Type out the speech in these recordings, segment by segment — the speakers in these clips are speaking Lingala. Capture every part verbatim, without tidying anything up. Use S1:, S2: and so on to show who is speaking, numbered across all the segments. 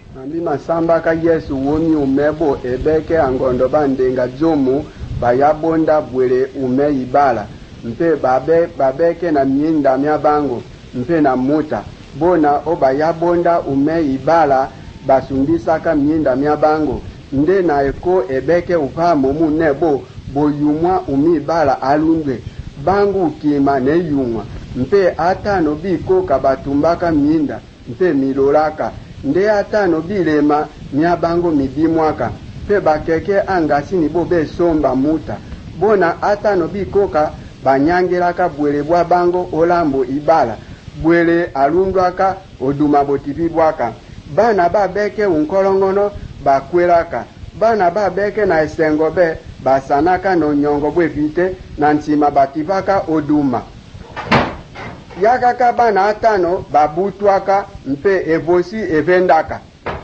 S1: Ambi masamba ka Yesu womi umebo ebeke angondo bandenga jomu bayabonda bwele ume ibala mpe babe babeke na myinda myabango mpe na muta bona obayabonda ume ibala basumbisaka myinda myabango nde na eko ebeke upamo munebo boyumwa umibala alundwe bangu kima ne yumwa mpe atano biko kabatumbaka myinda mpe milolaka nde atano bilema myabango midimwaka mpe bakeke angasini bo besomba muta bona atano bikoka banyangelaka bwele bwa bango olambo ibala bwele alundwaka oduma botipibwaka bana babeke unkolongono bakwelaka bana babeke na esengobe basanaka no nyongo bwevite na ntima batipaka oduma yakaka bana atano babutwaka mpe evosi evendaka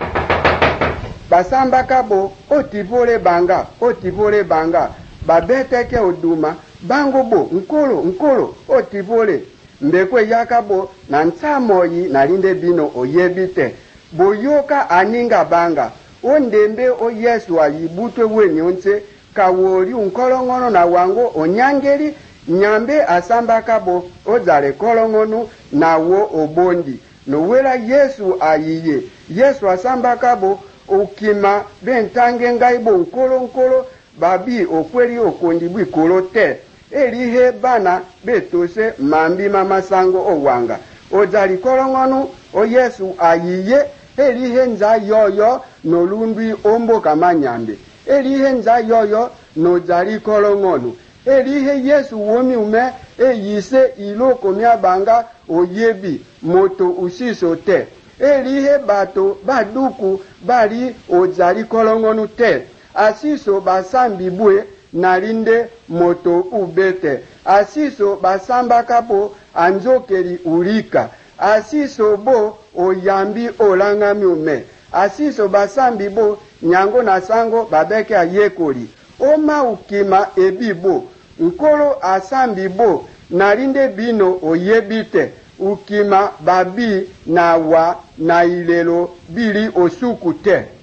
S1: basambaka bo otivole banga otivole banga babeteke oduma bango bo nkolo nkolo otivole mbekwe yakabo na ntsamoyi nalinde bino oyebite boyoka aninga banga ondembe o Yesu ayibutwe wenyonse kawoli unkolongono na wango onyangeli nyambe asambaka bo ozale kolongono na wo obondi nowela Yesu ayiye Yesu asambaka bo ukima bentange ngaibo nkolo nkolo babi okweli okondibwi kolote elihe bana betose mambi mama sango owanga ozali kolongono o Yesu ayiye elihe nza yoyo nolundwi ombo kamanyambe elihe nza yoyo nozali kolongono elihe Yesu womi ume eyise iloko myabanga oyebi moto usiso te elihe bato baduku bali ozali kolongono te asiso basambi bwe nalinde moto ubete asiso basamba kapo anjokeri ulika asiso bo oyambi olangami ume asiso basambi bo nyango na sango babeke ayekoli oma ukima ebibo nkolo asambi bo nalinde bino oyebite ukima babi na wa na ilelo bili osuku te